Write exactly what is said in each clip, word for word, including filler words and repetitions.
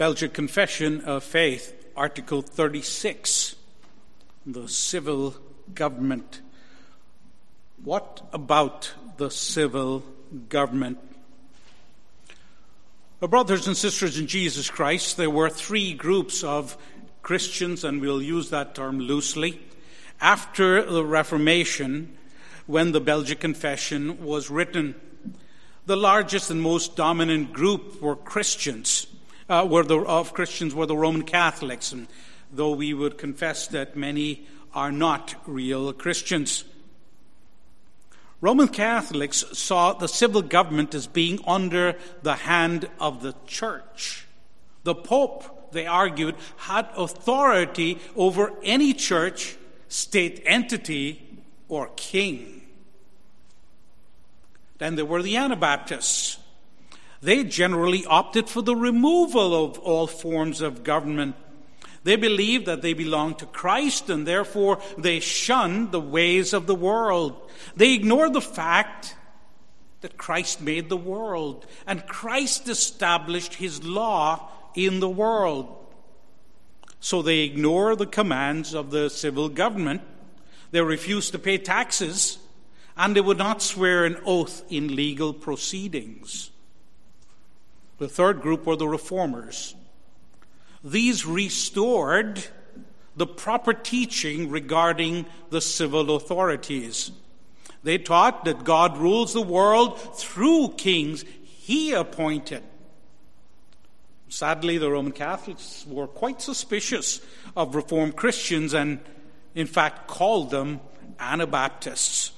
Belgic Confession of Faith, Article thirty-six, the civil government. What about the civil government? Well, brothers and sisters in Jesus Christ, there were three groups of Christians, and we'll use that term loosely, after the Reformation, when the Belgic Confession was written. The largest and most dominant group were Christians, uh, were the, of Christians were the Roman Catholics, and though we would confess that many are not real Christians. Roman Catholics saw the civil government as being under the hand of the church. The Pope, they argued, had authority over any church, state entity, or king. Then there were the Anabaptists. They generally opted for the removal of all forms of government. They believed that they belonged to Christ, and therefore they shunned the ways of the world. They ignored the fact that Christ made the world, and Christ established his law in the world. So they ignore the commands of the civil government. They refused to pay taxes, and they would not swear an oath in legal proceedings. The third group were the Reformers. These restored the proper teaching regarding the civil authorities. They taught that God rules the world through kings he appointed. Sadly, the Roman Catholics were quite suspicious of Reformed Christians and, in fact, called them Anabaptists.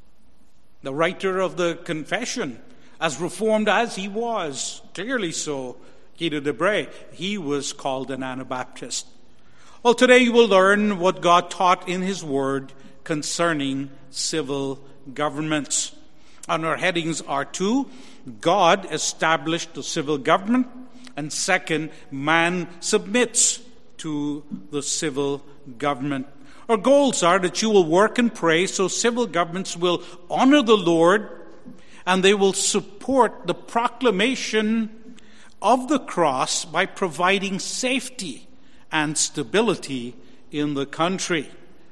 The writer of the Confession, as Reformed as he was, clearly so, Guido de Brès, he was called an Anabaptist. Well, today you will learn what God taught in his word concerning civil governments. And our headings are two: God established the civil government, and second, man submits to the civil government. Our goals are that you will work and pray so civil governments will honor the Lord, and they will support the proclamation of the cross by providing safety and stability in the country.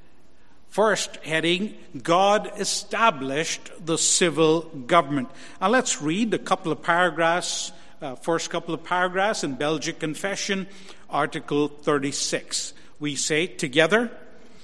First heading, God established the civil government. Now let's read a couple of paragraphs, uh, first couple of paragraphs in Belgic Confession, Article thirty-six. We say together,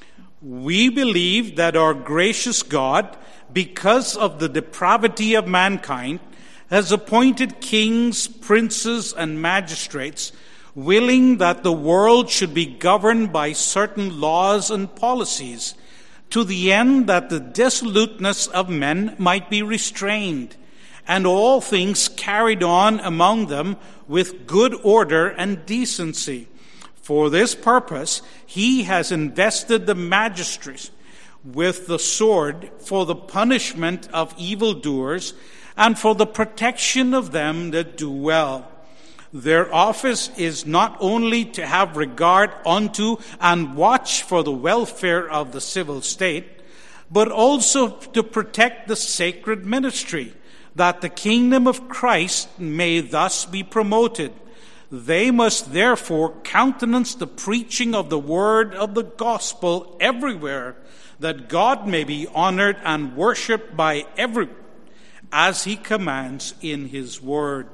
"We believe that our gracious God, because of the depravity of mankind, has appointed kings, princes, and magistrates, willing that the world should be governed by certain laws and policies, to the end that the dissoluteness of men might be restrained, and all things carried on among them with good order and decency. For this purpose he has invested the magistrates with the sword for the punishment of evildoers, and for the protection of them that do well. Their office is not only to have regard unto and watch for the welfare of the civil state, but also to protect the sacred ministry, that the kingdom of Christ may thus be promoted. They must therefore countenance the preaching of the word of the gospel everywhere, that God may be honored and worshipped by everyone, as he commands in his word."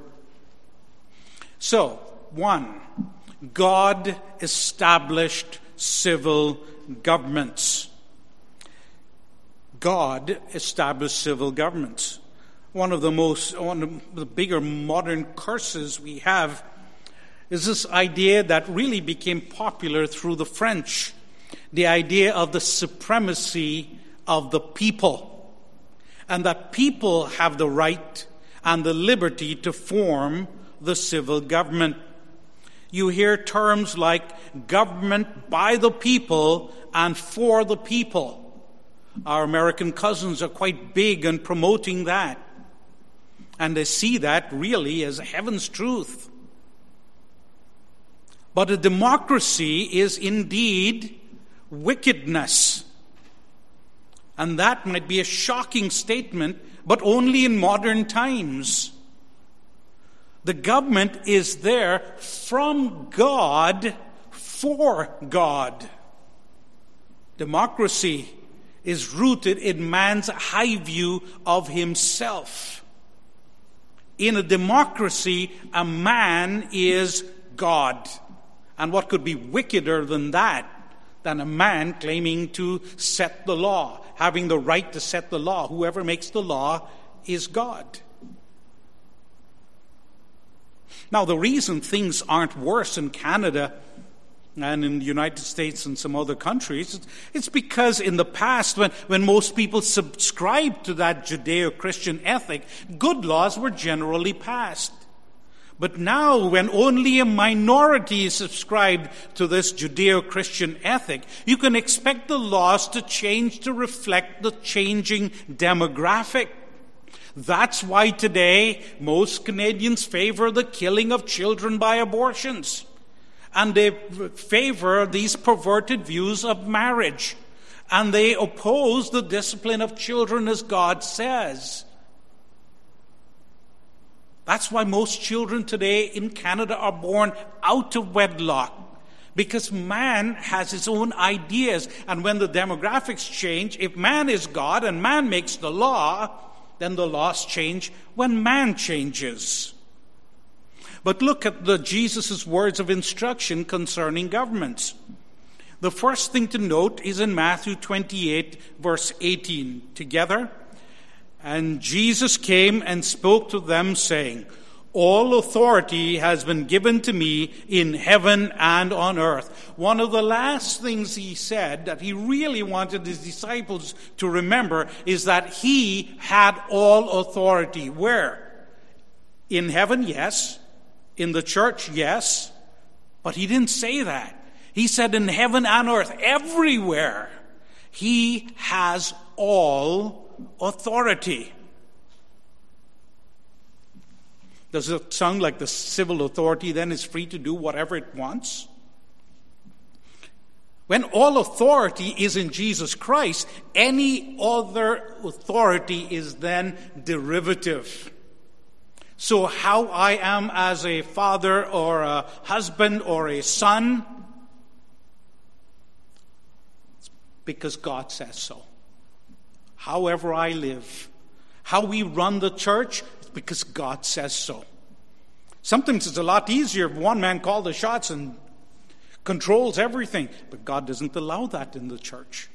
So, one, God established civil governments. God established civil governments. One of the most, one of the bigger modern curses we have is this idea that really became popular through the French, the idea of the supremacy of the people, and that people have the right and the liberty to form the civil government. You hear terms like government by the people and for the people. Our American cousins are quite big on promoting that, and they see that really as heaven's truth. But a democracy is indeed wickedness. And that might be a shocking statement, but only in modern times. The government is there from God for God. Democracy is rooted in man's high view of himself. In a democracy, a man is God. And what could be wickeder than that, than a man claiming to set the law, having the right to set the law? Whoever makes the law is God. Now, the reason things aren't worse in Canada and in the United States and some other countries, it's because in the past, when, when most people subscribed to that Judeo-Christian ethic, good laws were generally passed. But now, when only a minority is subscribed to this Judeo-Christian ethic, you can expect the laws to change to reflect the changing demographic. That's why today most Canadians favor the killing of children by abortions. And they favor these perverted views of marriage. And they oppose the discipline of children as God says. That's why most children today in Canada are born out of wedlock. Because man has his own ideas. And when the demographics change, if man is God and man makes the law, then the laws change when man changes. But look at the Jesus' words of instruction concerning governments. The first thing to note is in Matthew twenty-eight, verse eighteen. Together, and Jesus came and spoke to them, saying, all authority has been given to me in heaven and on earth. One of the last things he said that he really wanted his disciples to remember is that he had all authority. Where? In heaven, yes. In the church, yes. But he didn't say that. He said in heaven and earth, everywhere, he has all authority. Does it sound like the civil authority then is free to do whatever it wants? When all authority is in Jesus Christ, any other authority is then derivative. So how I am as a father or a husband or a son, it's because God says so. However I live, how we run the church, it's because God says so. Sometimes it's a lot easier if one man calls the shots and controls everything, but God doesn't allow that in the church.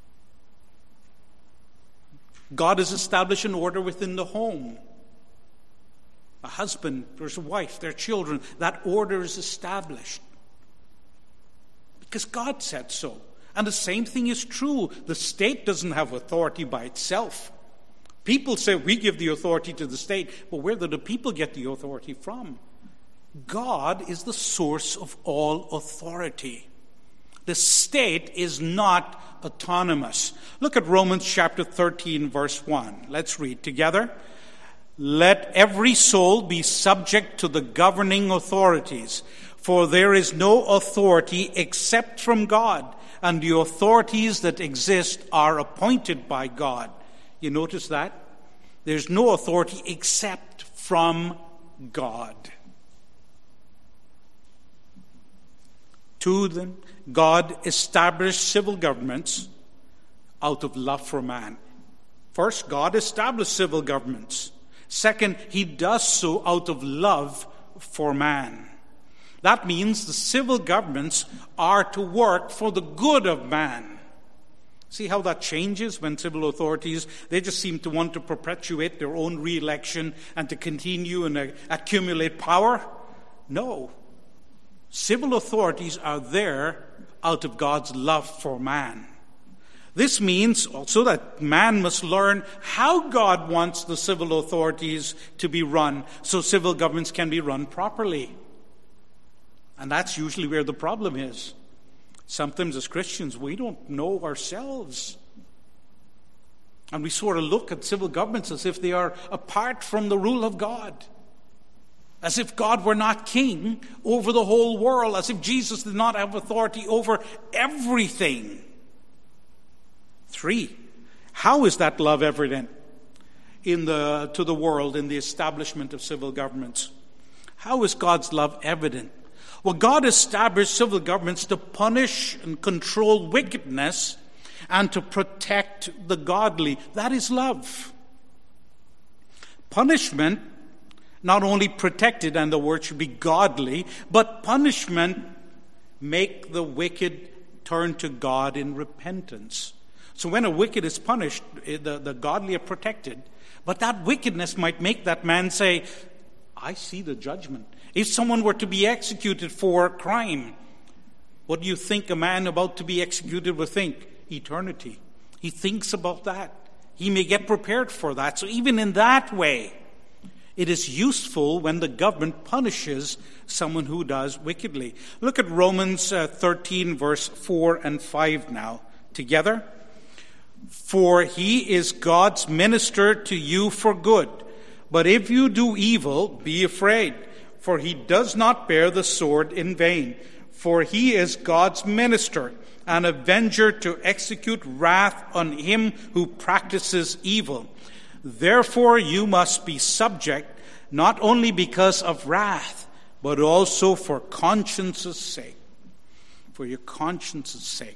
God has established an order within the home. A husband, there's a wife, their children. That order is established because God said so. And the same thing is true. The state doesn't have authority by itself. People say we give the authority to the state, but where do the people get the authority from? God is the source of all authority. The state is not autonomous. Look at Romans chapter thirteen, verse one. Let's read together. Let every soul be subject to the governing authorities, for there is no authority except from God, and the authorities that exist are appointed by God. You notice that? There's no authority except from God. Two, then, God established civil governments out of love for man. First, God established civil governments. Second, he does so out of love for man. That means the civil governments are to work for the good of man. See how that changes when civil authorities, they just seem to want to perpetuate their own re-election and to continue and uh, accumulate power? No. Civil authorities are there out of God's love for man. This means also that man must learn how God wants the civil authorities to be run so civil governments can be run properly. And that's usually where the problem is. Sometimes as Christians, we don't know ourselves. And we sort of look at civil governments as if they are apart from the rule of God. As if God were not king over the whole world. As if Jesus did not have authority over everything. Three, how is that love evident in the, to the world in the establishment of civil governments? How is God's love evident? Well, God established civil governments to punish and control wickedness and to protect the godly. That is love. Punishment not only protected, and the word should be godly, but punishment make the wicked turn to God in repentance. So when a wicked is punished, the, the godly are protected. But that wickedness might make that man say, I see the judgment. If someone were to be executed for crime, what do you think a man about to be executed would think? Eternity. He thinks about that. He may get prepared for that. So even in that way, it is useful when the government punishes someone who does wickedly. Look at Romans uh, thirteen, verse four and five now together. For he is God's minister to you for good. But if you do evil, be afraid, for he does not bear the sword in vain. For he is God's minister, an avenger to execute wrath on him who practices evil. Therefore you must be subject, not only because of wrath, but also for conscience's sake. For your conscience's sake.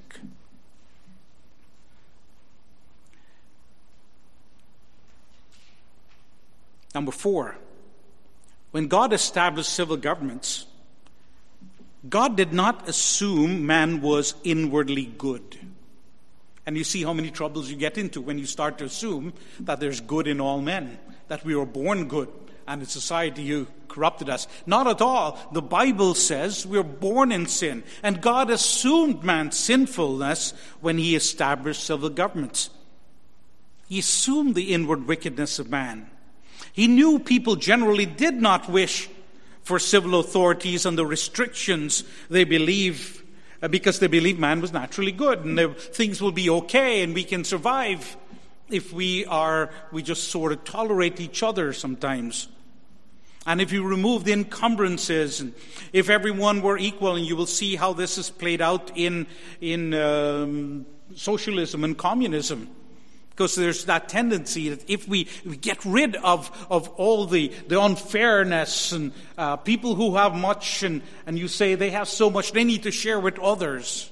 Number four, when God established civil governments, God did not assume man was inwardly good. And you see how many troubles you get into when you start to assume that there's good in all men, that we were born good, and in society you corrupted us. Not at all. The Bible says we're born in sin, and God assumed man's sinfulness when he established civil governments. He assumed the inward wickedness of man. He knew people generally did not wish for civil authorities and the restrictions they believe, uh, because they believe man was naturally good and they, things will be okay and we can survive if we are, we just sort of tolerate each other sometimes. And if you remove the encumbrances, and if everyone were equal, and you will see how this is played out in, in um, socialism and communism. Because there's that tendency that if we, we get rid of, of all the, the unfairness and uh, people who have much, and, and you say they have so much, they need to share with others.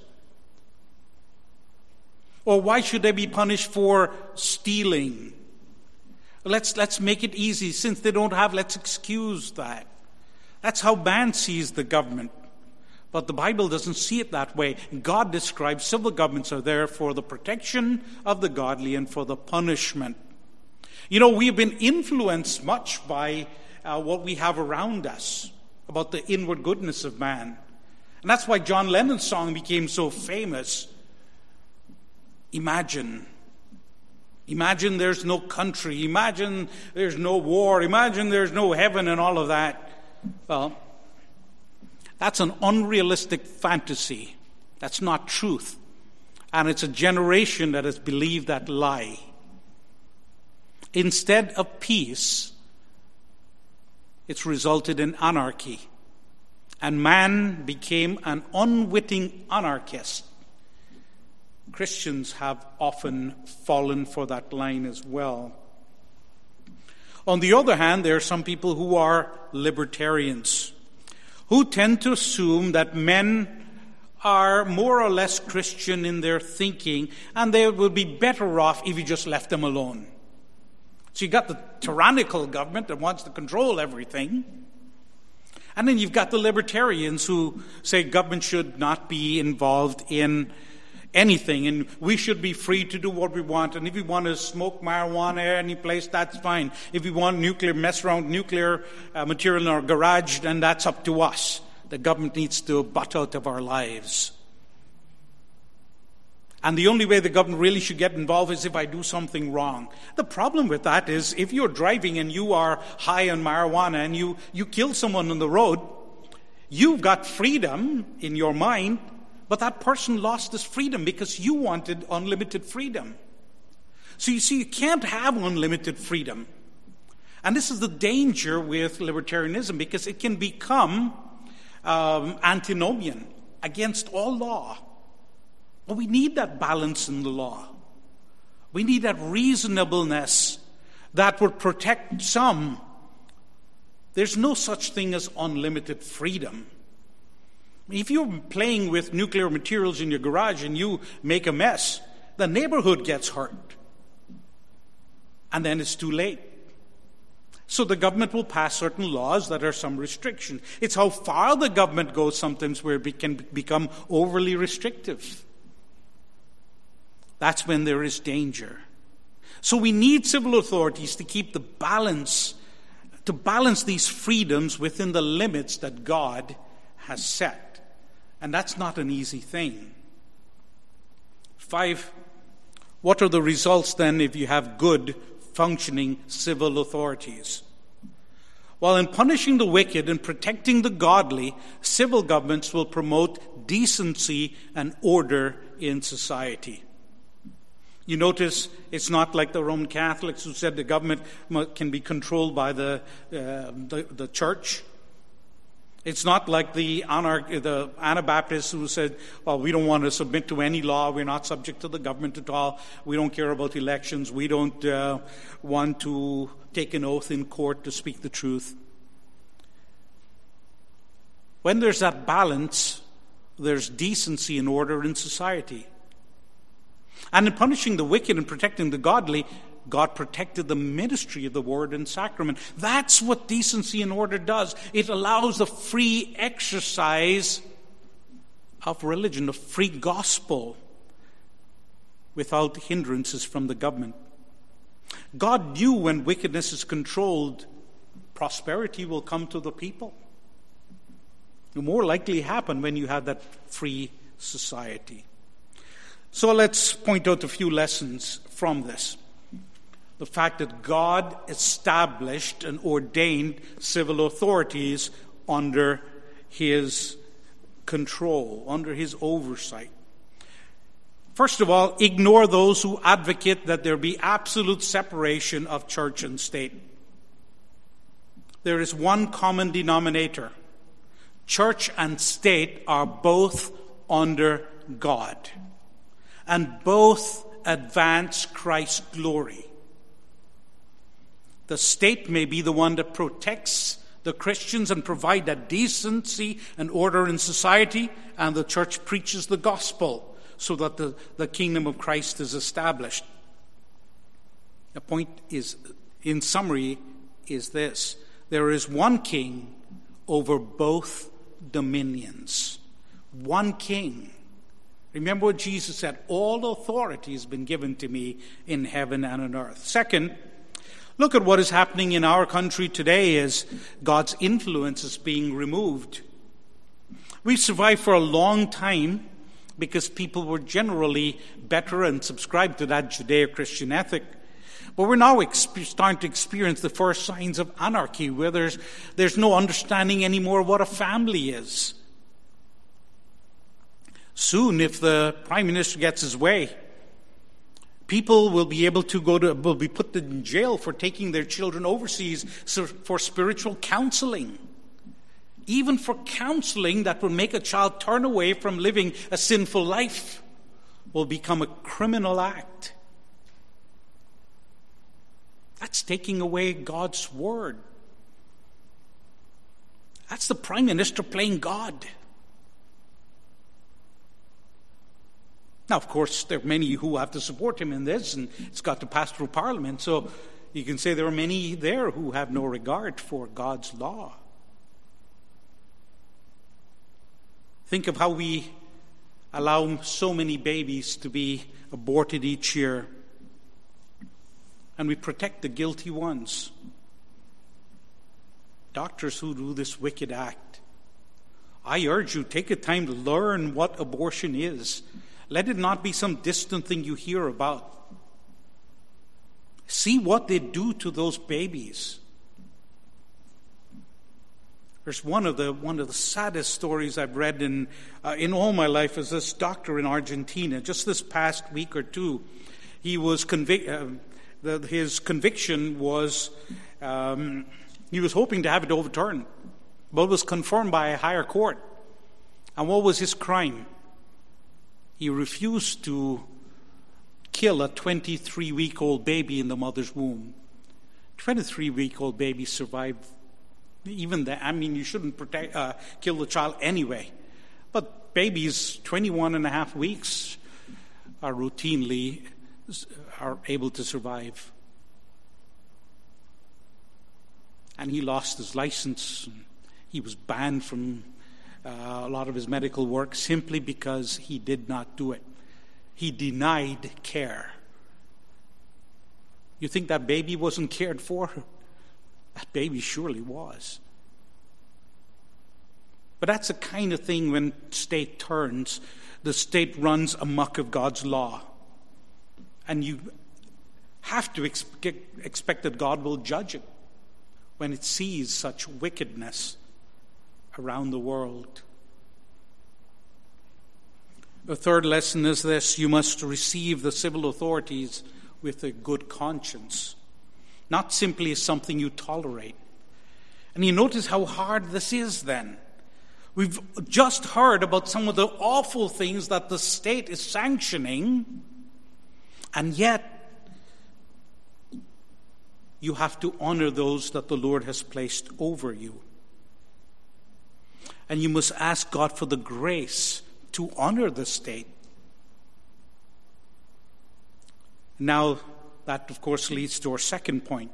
Or why should they be punished for stealing? Let's, let's make it easy. Since they don't have, let's excuse that. That's how man sees the government. But the Bible doesn't see it that way. God describes civil governments are there for the protection of the godly and for the punishment. You know, we've been influenced much by uh, what we have around us, about the inward goodness of man. And that's why John Lennon's song became so famous. Imagine. Imagine there's no country. Imagine there's no war. Imagine there's no heaven and all of that. Well, that's an unrealistic fantasy. That's not truth. And it's a generation that has believed that lie. Instead of peace, it's resulted in anarchy. And man became an unwitting anarchist. Christians have often fallen for that line as well. On the other hand, there are some people who are libertarians, who tend to assume that men are more or less Christian in their thinking, and they would be better off if you just left them alone. So you've got the tyrannical government that wants to control everything, and then you've got the libertarians who say government should not be involved in anything, and we should be free to do what we want. And if we want to smoke marijuana any place, that's fine. If we want nuclear, mess around nuclear uh, material in our garage, then that's up to us. The government needs to butt out of our lives. And the only way the government really should get involved is if I do something wrong. The problem with that is if you're driving and you are high on marijuana and you, you kill someone on the road, you've got freedom in your mind, but that person lost his freedom because you wanted unlimited freedom. So you see, you can't have unlimited freedom. And this is the danger with libertarianism, because it can become um, antinomian against all law. But we need that balance in the law. We need that reasonableness that would protect some There's no such thing as unlimited freedom. If you're playing with nuclear materials in your garage and you make a mess, the neighborhood gets hurt. And then it's too late. So the government will pass certain laws that are some restriction. It's how far the government goes sometimes where it can become overly restrictive. That's when there is danger. So we need civil authorities to keep the balance, to balance these freedoms within the limits that God has set. And that's not an easy thing. Five, what are the results then if you have good, functioning civil authorities? Well, in punishing the wicked and protecting the godly, civil governments will promote decency and order in society. You notice it's not like the Roman Catholics who said the government can be controlled by the uh, the, the church. It's not like the, Anar- the Anabaptists who said, well, we don't want to submit to any law. We're not subject to the government at all. We don't care about elections. We don't uh, want to take an oath in court to speak the truth. When there's that balance, there's decency and order in society. And in punishing the wicked and protecting the godly, God protected the ministry of the word and sacrament. That's what decency and order does. It allows the free exercise of religion, the free gospel, without hindrances from the government. God knew when wickedness is controlled, prosperity will come to the people. It will more likely happen when you have that free society. So let's point out a few lessons from this. The fact that God established and ordained civil authorities under his control, under his oversight. First of all, ignore those who advocate that there be absolute separation of church and state. There is one common denominator. Church and state are both under God, and both advance Christ's glory. The state may be the one that protects the Christians and provide that decency and order in society, and the church preaches the gospel so that the, the kingdom of Christ is established. The point is, in summary, is this. There is one king over both dominions. One king. Remember what Jesus said, all authority has been given to me in heaven and on earth. Second, look at what is happening in our country today as God's influence is being removed. We've survived for a long time because people were generally better and subscribed to that Judeo-Christian ethic. But we're now exp- starting to experience the first signs of anarchy, where there's, there's no understanding anymore what a family is. Soon, if the Prime Minister gets his way, people will be able to go to, will be put in jail for taking their children overseas for spiritual counseling. Even for counseling that will make a child turn away from living a sinful life will become a criminal act. That's taking away God's word. That's the Prime Minister playing God. Now, of course, there are many who have to support him in this, and it's got to pass through Parliament. So you can say there are many there who have no regard for God's law. Think of how we allow so many babies to be aborted each year, and we protect the guilty ones. Doctors who do this wicked act. I urge you, take a time to learn what abortion is. Let it not be some distant thing you hear about. See what they do to those babies. There's one of the one of the saddest stories I've read in uh, in all my life is this doctor in Argentina. Just this past week or two, he was convic- uh, the, his conviction was um, he was hoping to have it overturned, but it was confirmed by a higher court. And what was his crime? He refused to kill a twenty-three-week-old baby in the mother's womb. twenty-three-week-old baby survived Even that, I mean, you shouldn't protect, uh, kill the child anyway. But babies, twenty-one and a half weeks, are routinely are able to survive. And he lost his license. He was banned from uh, a lot of his medical work simply because he did not do it. He denied care. You think that baby wasn't cared for? That baby surely was. But that's the kind of thing when state turns. The state runs amok of God's law. And you have to expect, expect that God will judge it when it sees such wickedness around the world. The third lesson is this: you must receive the civil authorities with a good conscience, not simply as something you tolerate. And you notice how hard this is then. We've just heard about some of the awful things that the state is sanctioning, and yet you have to honor those that the Lord has placed over you. And you must ask God for the grace to honor the state. Now, that of course leads to our second point.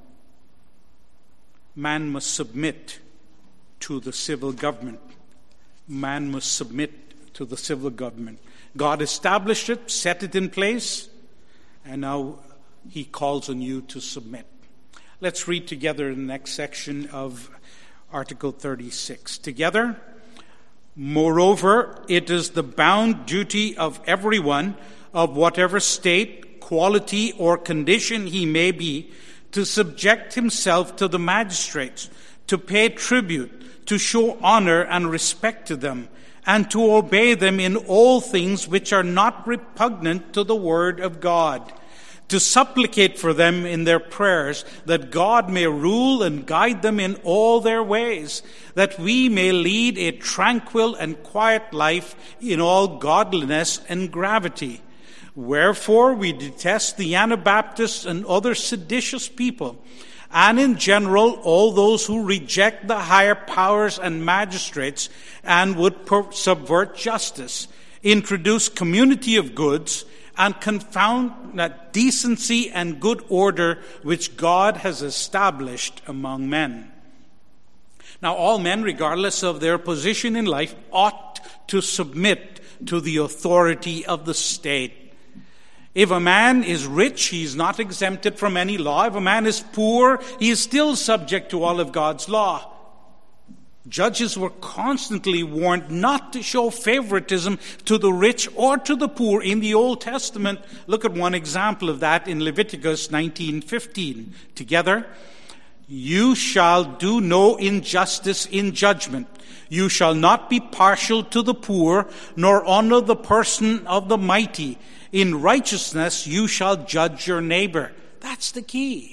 Man must submit to the civil government. Man must submit to the civil government. God established it, set it in place, and now he calls on you to submit. Let's read together the next section of Article thirty-six. Together, moreover, it is the bound duty of everyone of whatever state, quality, or condition he may be, to subject himself to the magistrates, to pay tribute, to show honor and respect to them, and to obey them in all things which are not repugnant to the word of God, to supplicate for them in their prayers, that God may rule and guide them in all their ways, that we may lead a tranquil and quiet life in all godliness and gravity. Wherefore we detest the Anabaptists and other seditious people, and in general all those who reject the higher powers and magistrates and would per- subvert justice, introduce community of goods, and confound that decency and good order which God has established among men. Now, all men, regardless of their position in life, ought to submit to the authority of the state. If a man is rich, he is not exempted from any law. If a man is poor, he is still subject to all of God's law. Judges were constantly warned not to show favoritism to the rich or to the poor in the Old Testament. Look at one example of that in Leviticus nineteen fifteen. Together, you shall do no injustice in judgment. You shall not be partial to the poor, nor honor the person of the mighty. In righteousness you shall judge your neighbor. That's the key.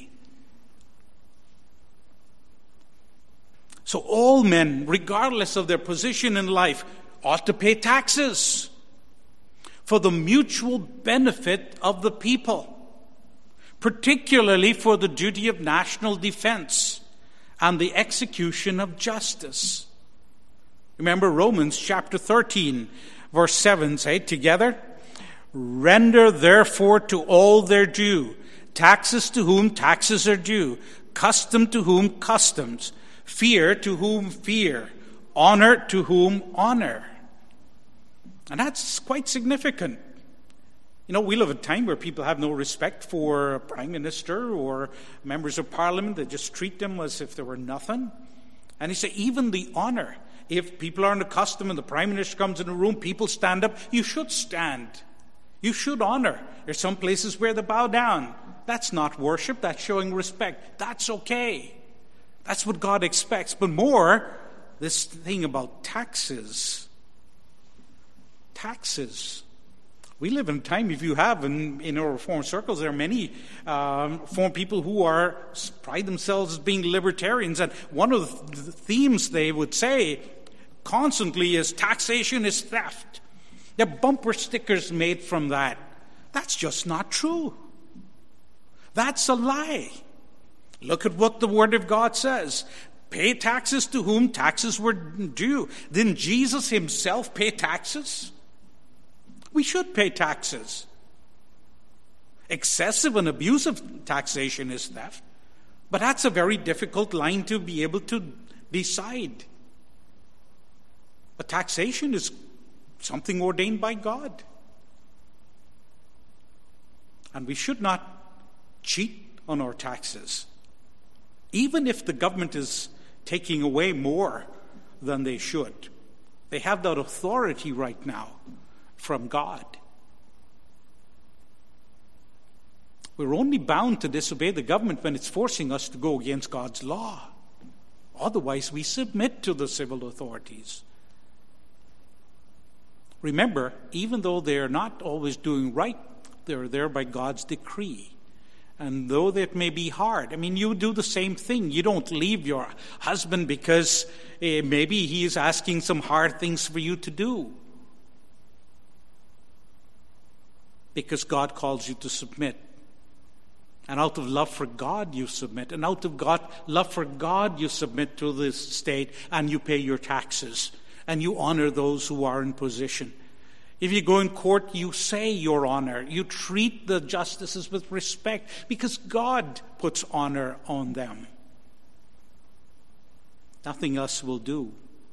So all men, regardless of their position in life, ought to pay taxes for the mutual benefit of the people, particularly for the duty of national defense and the execution of justice. Remember Romans chapter thirteen, verse seven, say together, render therefore to all their due, taxes to whom taxes are due, custom to whom customs, fear to whom fear, honor to whom honor. And that's quite significant. You know, we live in a time where people have no respect for a prime minister or members of parliament. They just treat them as if they were nothing. And he said, even the honor. If people aren't accustomed and the prime minister comes in a room, people stand up. You should stand. You should honor. There's some places where they bow down. That's not worship. That's showing respect. That's okay. That's what God expects. But more, this thing about taxes. Taxes. We live in a time, if you have, in, in our Reformed circles, there are many um, Reformed people who are pride themselves as being libertarians. And one of the themes they would say constantly is taxation is theft. There are bumper stickers made from that. That's just not true. That's a lie. Look at what the Word of God says. Pay taxes to whom taxes were due. Didn't Jesus himself pay taxes? We should pay taxes. Excessive and abusive taxation is theft. But that's a very difficult line to be able to decide. But taxation is something ordained by God. And we should not cheat on our taxes. Even if the government is taking away more than they should. They have that authority right now from God. We're only bound to disobey the government when it's forcing us to go against God's law. Otherwise, we submit to the civil authorities. Remember, even though they're not always doing right, they're there by God's decree. And though that may be hard, I mean, you do the same thing. You don't leave your husband because uh, maybe he is asking some hard things for you to do. Because God calls you to submit. And out of love for God, you submit. And out of God, love for God, you submit to the state and you pay your taxes. And you honor those who are in position. If you go in court, you say your honor. You treat the justices with respect because God puts honor on them. Nothing else will do.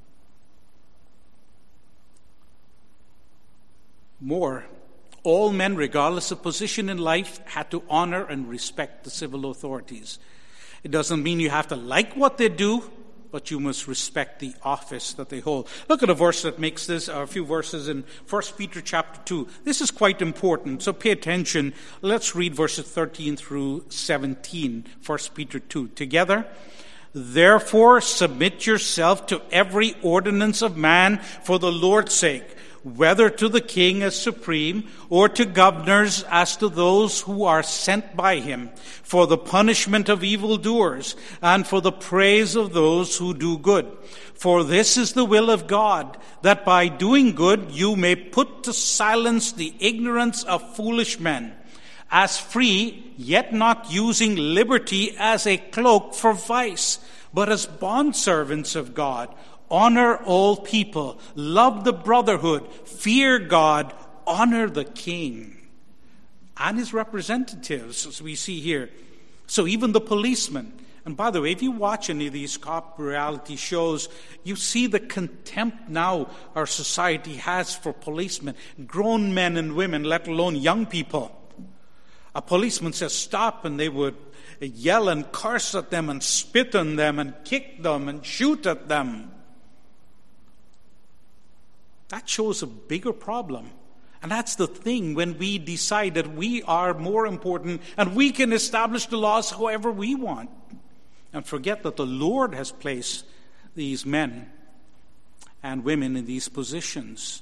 More, all men, regardless of position in life, had to honor and respect the civil authorities. It doesn't mean you have to like what they do, but you must respect the office that they hold. Look at a verse that makes this, a few verses in First Peter chapter two. This is quite important, so pay attention. Let's read verses thirteen through seventeen, First Peter two, together. Therefore, submit yourself to every ordinance of man for the Lord's sake, whether to the king as supreme, or to governors as to those who are sent by him, for the punishment of evildoers, and for the praise of those who do good. For this is the will of God, that by doing good you may put to silence the ignorance of foolish men, as free, yet not using liberty as a cloak for vice, but as bondservants of God. Honor all people, love the brotherhood, fear God, honor the king and his representatives, as we see here. So even the policemen. And by the way, if you watch any of these cop reality shows, you see the contempt now our society has for policemen, grown men and women, let alone young people. A policeman says stop, and they would yell and curse at them and spit on them and kick them and shoot at them. That shows a bigger problem. And that's the thing when we decide that we are more important and we can establish the laws however we want. And forget that the Lord has placed these men and women in these positions.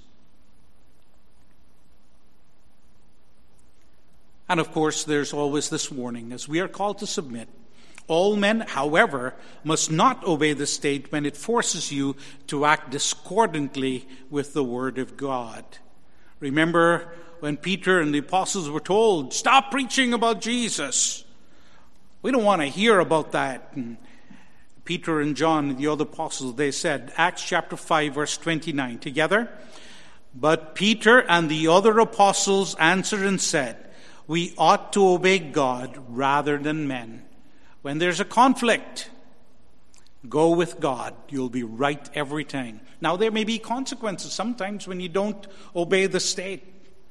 And of course, there's always this warning, as we are called to submit. All men, however, must not obey the state when it forces you to act discordantly with the word of God. Remember when Peter and the apostles were told, stop preaching about Jesus. We don't want to hear about that. And Peter and John and the other apostles, they said, Acts chapter five, verse twenty-nine, together. But Peter and the other apostles answered and said, we ought to obey God rather than men. When there's a conflict, go with God. You'll be right every time. Now, there may be consequences sometimes when you don't obey the state.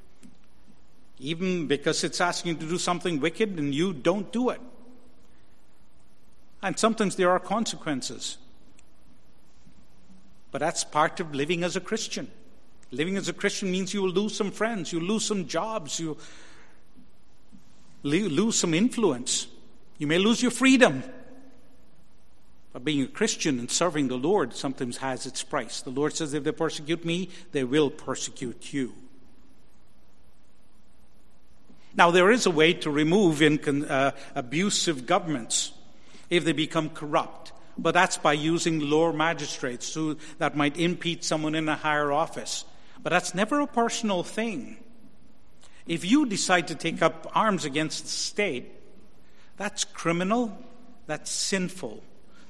Even because it's asking you to do something wicked and you don't do it. And sometimes there are consequences. But that's part of living as a Christian. Living as a Christian means you will lose some friends, you lose some jobs, you lose some influence. You may lose your freedom. But being a Christian and serving the Lord sometimes has its price. The Lord says, if they persecute me, they will persecute you. Now, there is a way to remove in, uh, abusive governments if they become corrupt. But that's by using lower magistrates who, that might impede someone in a higher office. But that's never a personal thing. If you decide to take up arms against the state, that's criminal, that's sinful.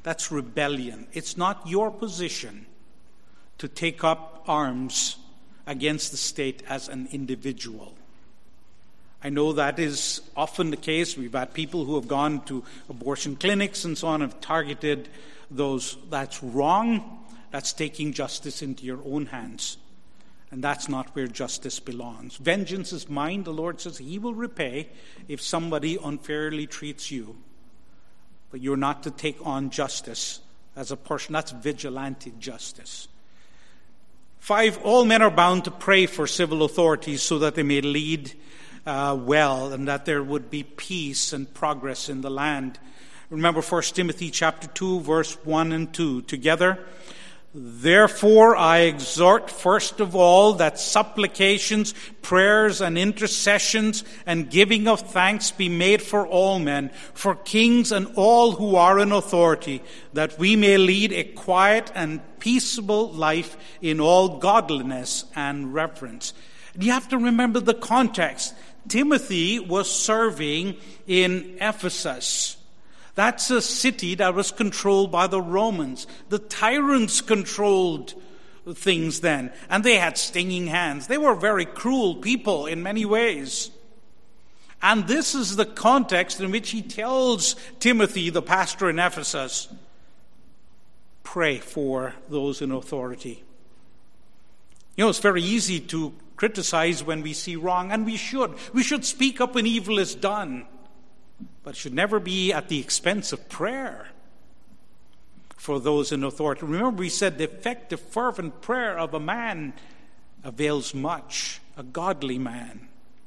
That's rebellion. It's not your position to take up arms against the state as an individual. I know that is often the case. We've had people who have gone to abortion clinics and so on, have targeted those. That's wrong. That's taking justice into your own hands. And that's not where justice belongs. Vengeance is mine, the Lord says. He will repay if somebody unfairly treats you. But you're not to take on justice as a person. That's vigilante justice. Five, all men are bound to pray for civil authorities so that they may lead uh, well and that there would be peace and progress in the land. Remember First Timothy chapter two, verse one and two together. Therefore I exhort first of all that supplications, prayers, and intercessions and giving of thanks be made for all men, for kings and all who are in authority, that we may lead a quiet and peaceable life in all godliness and reverence. And you have to remember the context. Timothy was serving in Ephesus. That's a city that was controlled by the Romans. The tyrants controlled things then, and they had stinging hands. They were very cruel people in many ways. And this is the context in which he tells Timothy, the pastor in Ephesus, pray for those in authority. You know, it's very easy to criticize when we see wrong, and we should. We should speak up when evil is done. But it should never be at the expense of prayer for those in authority. Remember, we said the effective, fervent prayer of a man avails much, a godly man.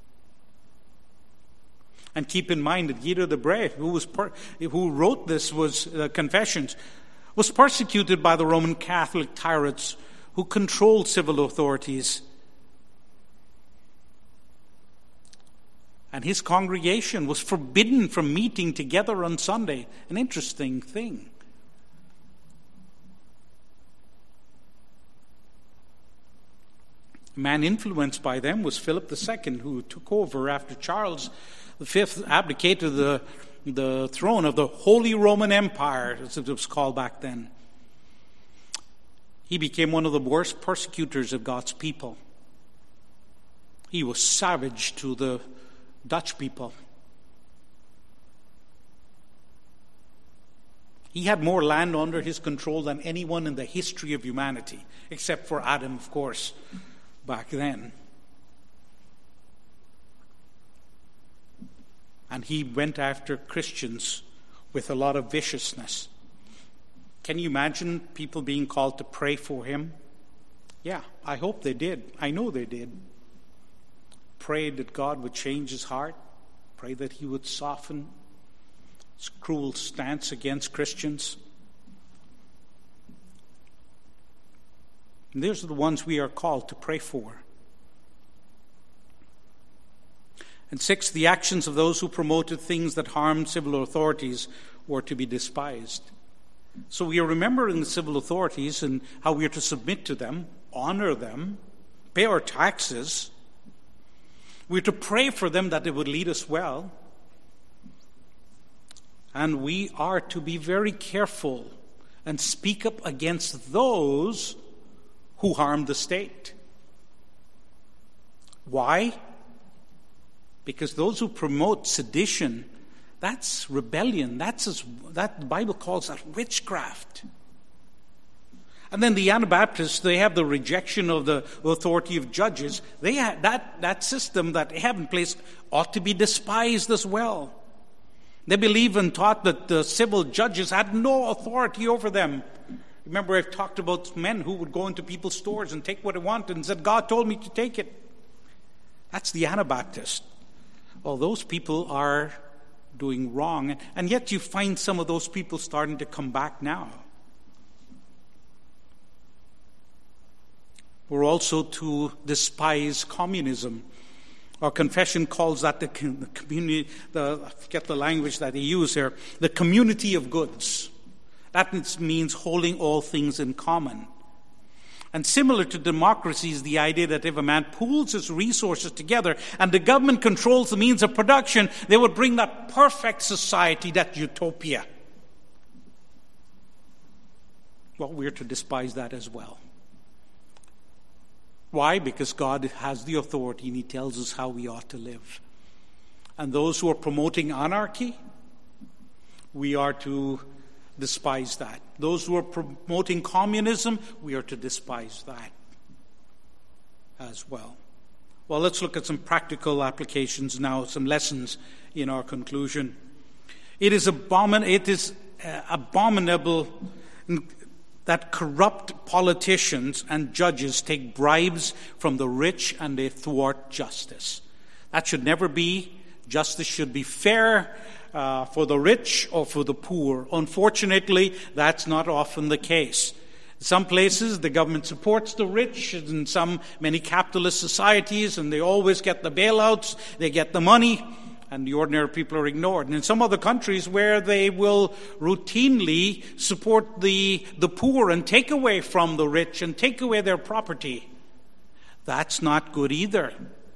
And keep in mind that Guido de Brès, who was per- who wrote this was uh, Confessions, was persecuted by the Roman Catholic tyrants who controlled civil authorities. And his congregation was forbidden from meeting together on Sunday. An interesting thing. A man influenced by them was Philip the Second, who took over after Charles the Fifth abdicated the, the throne of the Holy Roman Empire, as it was called back then. He became one of the worst persecutors of God's people. He was savage to the Dutch people. He had more land under his control than anyone in the history of humanity, except for Adam, of course, back then. And he went after Christians with a lot of viciousness. Can you imagine people being called to pray for him? Yeah, I hope they did. I know they did. Pray that God would change his heart. Pray that he would soften his cruel stance against Christians. And those are the ones we are called to pray for. And six, the actions of those who promoted things that harmed civil authorities were to be despised. So we are remembering the civil authorities and how we are to submit to them, honor them, pay our taxes. We're to pray for them that they would lead us well. And we are to be very careful and speak up against those who harm the state. Why? Because those who promote sedition, that's rebellion. That's as, that the Bible calls that witchcraft. And then the Anabaptists, they have the rejection of the authority of judges. They have, that, that system that they have in place ought to be despised as well. They believe and taught that the civil judges had no authority over them. Remember, I've talked about men who would go into people's stores and take what they wanted and said, God told me to take it. That's the Anabaptist. Well, those people are doing wrong. And yet you find some of those people starting to come back now. We're also to despise communism. Our confession calls that the community, the, I forget the language that they use here, the community of goods. That means holding all things in common. And similar to democracy is the idea that if a man pools his resources together and the government controls the means of production, they would bring that perfect society, that utopia. well, we're to despise that as well. Why? Because God has the authority and he tells us how we ought to live. And those who are promoting anarchy, we are to despise that. Those who are promoting communism, we are to despise that as well. Well, let's look at some practical applications now, some lessons in our conclusion. It is, abomin- it is uh, abominable that corrupt politicians and judges take bribes from the rich and they thwart justice. That should never be. Justice should be fair uh, for the rich or for the poor. Unfortunately, that's not often the case. In some places, the government supports the rich. In some, many capitalist societies, and they always get the bailouts, they get the money, and the ordinary people are ignored. And in some other countries where they will routinely support the, the poor and take away from the rich and take away their property, that's not good either.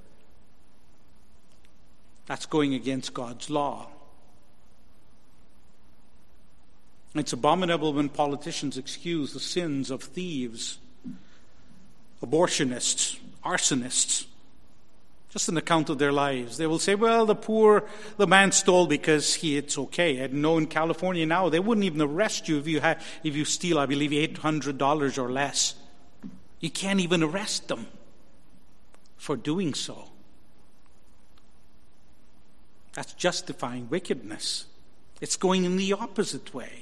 That's going against God's law. It's abominable when politicians excuse the sins of thieves, abortionists, arsonists, just an account of their lives. They will say, well, the poor, the man stole because he, it's okay. I know in California now, they wouldn't even arrest you if you had, if you steal, I believe, eight hundred dollars or less. You can't even arrest them for doing so. That's justifying wickedness. It's going in the opposite way.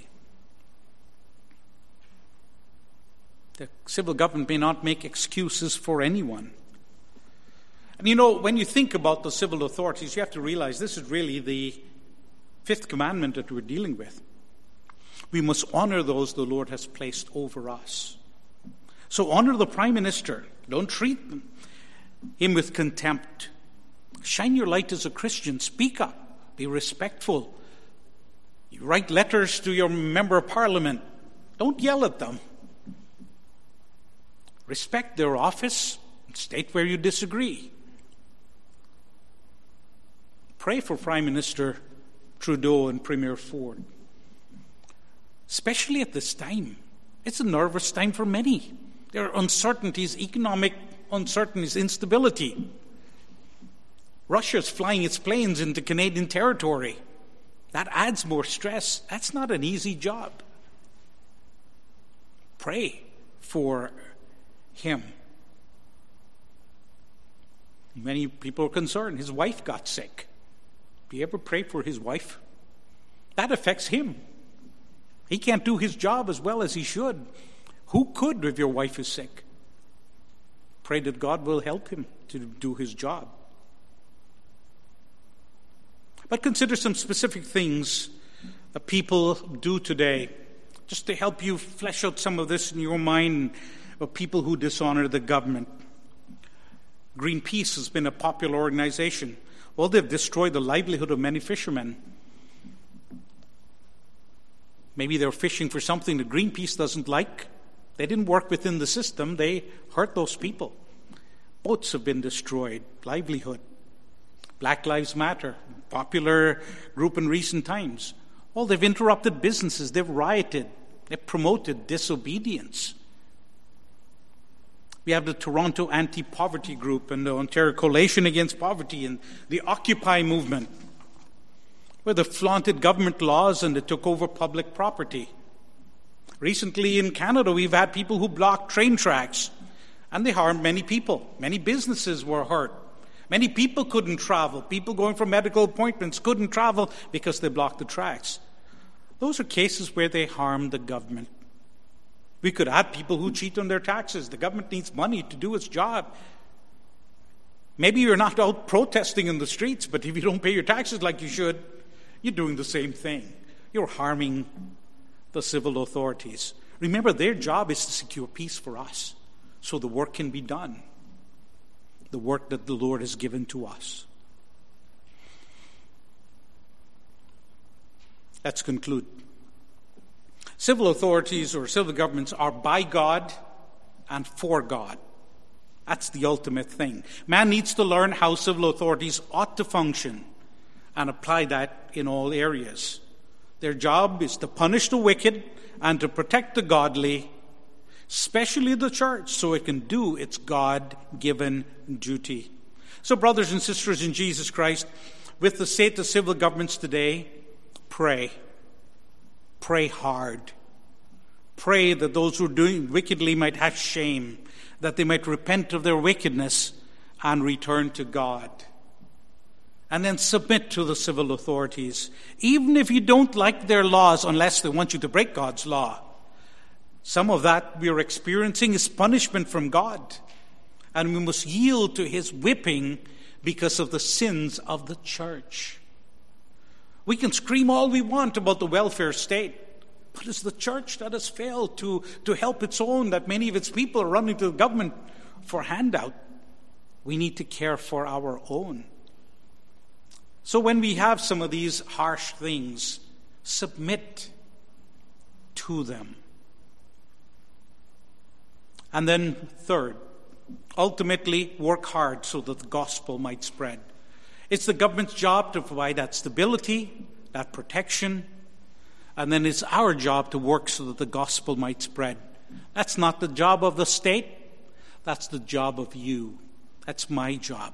The civil government may not make excuses for anyone. And you know, when you think about the civil authorities, you have to realize this is really the fifth commandment that we're dealing with. We must honor those the Lord has placed over us. So honor the Prime Minister. Don't treat him with contempt. Shine your light as a Christian. Speak up. Be respectful. You write letters to your member of Parliament. Don't yell at them. Respect their office. State where you disagree. Pray for Prime Minister Trudeau and Premier Ford. Especially at this time. It's a nervous time for many. There are uncertainties, economic uncertainties, instability. Russia's flying its planes into Canadian territory. That adds more stress. That's not an easy job. Pray for him. Many people are concerned. His wife got sick. Do you ever pray for his wife? That affects him. He can't do his job as well as he should. Who could if your wife is sick? Pray that God will help him to do his job. But consider some specific things that people do today, just to help you flesh out some of this in your mind, of people who dishonor the government. Greenpeace has been a popular organization. Well, they've destroyed the livelihood of many fishermen. Maybe they're fishing for something that Greenpeace doesn't like. They didn't work within the system. They hurt those people. Boats have been destroyed. Livelihood. Black Lives Matter, popular group in recent times. Well, they've interrupted businesses. They've rioted. They've promoted disobedience. We have the Toronto Anti-Poverty Group and the Ontario Coalition Against Poverty and the Occupy movement, where they flaunted government laws and they took over public property. Recently in Canada, we've had people who blocked train tracks, and they harmed many people. Many businesses were hurt. Many people couldn't travel. People going for medical appointments couldn't travel because they blocked the tracks. Those are cases where they harmed the government. We could add people who cheat on their taxes. The government needs money to do its job. Maybe you're not out protesting in the streets, but if you don't pay your taxes like you should, you're doing the same thing. You're harming the civil authorities. Remember, their job is to secure peace for us so the work can be done, the work that the Lord has given to us. Let's conclude. Civil authorities or civil governments are by God and for God. That's the ultimate thing. Man needs to learn how civil authorities ought to function and apply that in all areas. Their job is to punish the wicked and to protect the godly, especially the church, so it can do its God-given duty. So, brothers and sisters in Jesus Christ, with the state of civil governments today, pray. Pray hard. Pray that those who are doing wickedly might have shame, that they might repent of their wickedness and return to God. And then submit to the civil authorities, even if you don't like their laws, unless they want you to break God's law. Some of that we are experiencing is punishment from God, and we must yield to his whipping because of the sins of the church. We can scream all we want about the welfare state, but it's the church that has failed to, to help its own, that many of its people are running to the government for handout. We need to care for our own. So when we have some of these harsh things, submit to them. And then third, ultimately work hard so that the gospel might spread. It's the government's job to provide that stability, that protection, and then it's our job to work so that the gospel might spread. That's not the job of the state. That's the job of you. That's my job.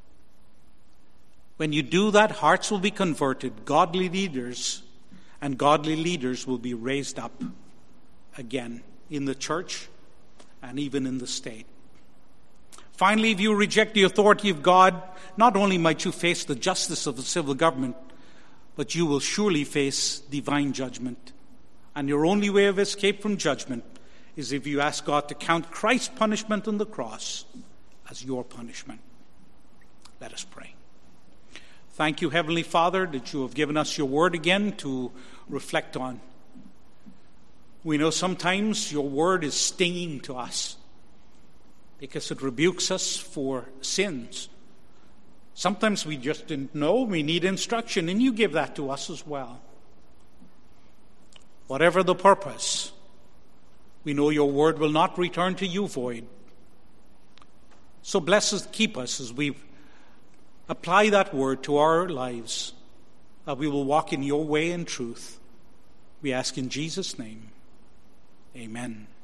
When you do that, hearts will be converted, godly leaders, and godly leaders will be raised up again in the church and even in the state. Finally, if you reject the authority of God, not only might you face the justice of the civil government, but you will surely face divine judgment. And your only way of escape from judgment is if you ask God to count Christ's punishment on the cross as your punishment. Let us pray. Thank you, Heavenly Father, that you have given us your word again to reflect on. We know sometimes your word is stinging to us because it rebukes us for sins. Sometimes we just didn't know. We need instruction, and you give that to us as well. Whatever the purpose, we know your word will not return to you void. So bless us, keep us as we apply that word to our lives, that we will walk in your way and truth. We ask in Jesus' name. Amen.